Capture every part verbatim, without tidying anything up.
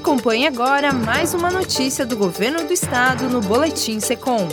Acompanhe agora mais uma notícia do Governo do Estado no Boletim Secom.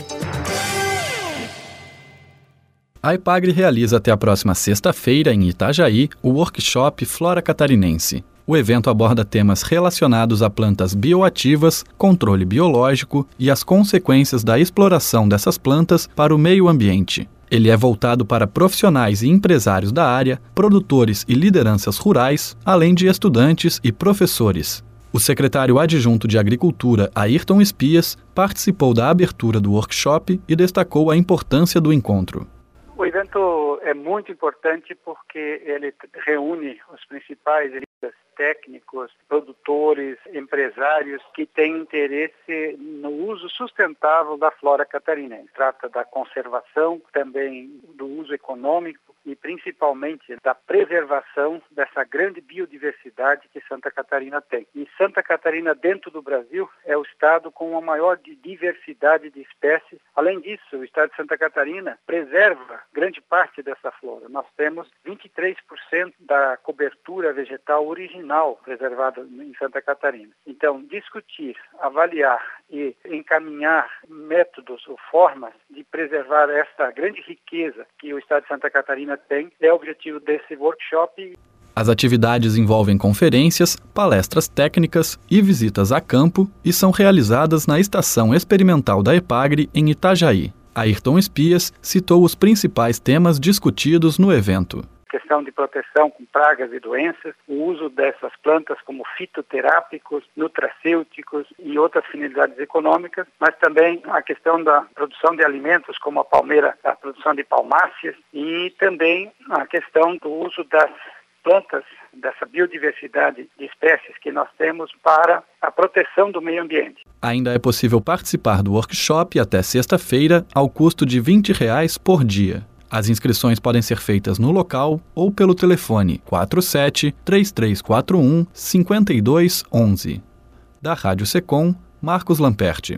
A EPAGRE realiza até a próxima sexta-feira, em Itajaí, o workshop Flora Catarinense. O evento aborda temas relacionados a plantas bioativas, controle biológico e as consequências da exploração dessas plantas para o meio ambiente. Ele é voltado para profissionais e empresários da área, produtores e lideranças rurais, além de estudantes e professores. O secretário adjunto de Agricultura, Ayrton Espias, participou da abertura do workshop e destacou a importância do encontro. O evento é muito importante porque ele reúne os principais líderes técnicos, produtores, empresários que têm interesse no uso sustentável da flora catarinense. Trata da conservação, também do uso econômico e principalmente da preservação dessa grande biodiversidade que Santa Catarina tem. E Santa Catarina, dentro do Brasil, é o estado com a maior diversidade de espécies. Além disso, o estado de Santa Catarina preserva grande parte dessa flora. Nós temos vinte e três por cento da cobertura vegetal original preservada em Santa Catarina. Então, discutir, avaliar e encaminhar métodos ou formas de preservar esta grande riqueza que o estado de Santa Catarina tem é o objetivo desse workshop. As atividades envolvem conferências, palestras técnicas e visitas a campo e são realizadas na Estação Experimental da EPAGRE em Itajaí. Ayrton Espias citou os principais temas discutidos no evento. Questão de proteção com pragas e doenças, o uso dessas plantas como fitoterápicos, nutracêuticos e outras finalidades econômicas, mas também a questão da produção de alimentos como a palmeira, a produção de palmáceas e também a questão do uso das plantas, dessa biodiversidade de espécies que nós temos para a proteção do meio ambiente. Ainda é possível participar do workshop até sexta-feira ao custo de vinte reais por dia. As inscrições podem ser feitas no local ou pelo telefone quatro sete, três três quatro um, cinco dois um um. Da Rádio Secom, Marcos Lamperti.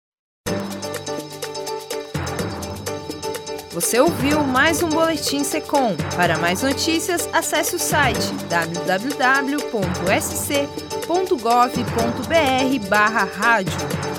Você ouviu mais um Boletim Secom. Para mais notícias, acesse o site w w w ponto s c ponto gov ponto b r barra rádio.